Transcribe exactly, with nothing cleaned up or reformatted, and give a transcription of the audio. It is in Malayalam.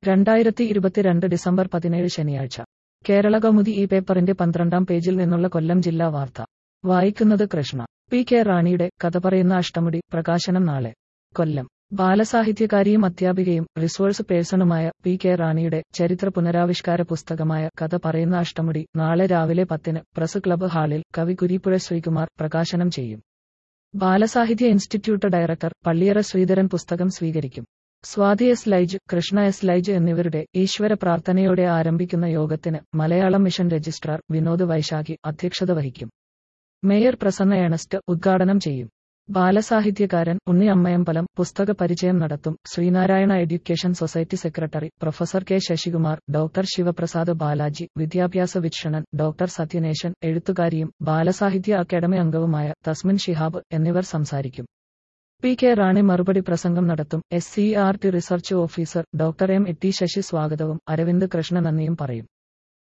രണ്ടായിരത്തി ഇരുപത്തിരണ്ട് ഡിസംബർ പതിനേഴ് ശനിയാഴ്ച കേരളകൗമുദി ഈ പേപ്പറിന്റെ പന്ത്രണ്ടാം പേജിൽ നിന്നുള്ള കൊല്ലം ജില്ലാ വാർത്ത വായിക്കുന്നത് കൃഷ്ണ. പി കെ റാണിയുടെ കഥ പറയുന്ന അഷ്ടമുടി പ്രകാശനം നാളെ. കൊല്ലം. ബാലസാഹിത്യകാരിയും അധ്യാപികയും റിസോഴ്സ് പേഴ്സണുമായ പി കെ റാണിയുടെ ചരിത്ര പുനരാവിഷ്കാര പുസ്തകമായ കഥ പറയുന്ന അഷ്ടമുടി നാളെ രാവിലെ പത്തിന് പ്രസ് ക്ലബ്ബ് ഹാളിൽ കവി കുരീപ്പുഴ ശ്രീകുമാർ പ്രകാശനം ചെയ്യും. ബാലസാഹിത്യ ഇൻസ്റ്റിറ്റ്യൂട്ട് ഡയറക്ടർ പള്ളിയറ ശ്രീധരൻ പുസ്തകം സ്വീകരിക്കും. സ്വാതി എസ് ലൈജ്, കൃഷ്ണ എസ് ലൈജ് എന്നിവരുടെ ഈശ്വര പ്രാർത്ഥനയോടെ ആരംഭിക്കുന്ന യോഗത്തിന് മലയാളം മിഷൻ രജിസ്ട്രാർ വിനോദ് വൈശാഖി അധ്യക്ഷത വഹിക്കും. മേയർ പ്രസന്ന ഏണസ്റ്റ് ഉദ്ഘാടനം ചെയ്യും. ബാലസാഹിത്യകാരൻ ഉണ്ണി അമ്മയമ്പലം പുസ്തക പരിചയം നടത്തും. Sreenarayana education society secretary professor K Sasikumar, doctor Sivaprasad Balaji, വിദ്യാഭ്യാസ വീക്ഷണൻ ഡോക്ടർ സത്യനേശൻ, എഴുത്തുകാരിയും ബാലസാഹിത്യ അക്കാദമി അംഗവുമായ തസ്മിൻ ഷിഹാബ് എന്നിവർ സംസാരിക്കും. പി കെ റാണി മറുപടി പ്രസംഗം നടത്തും. S C R T research officer doctor M E T Sasi സ്വാഗതവും അരവിന്ദ് കൃഷ്ണ നന്ദിയും പറയും.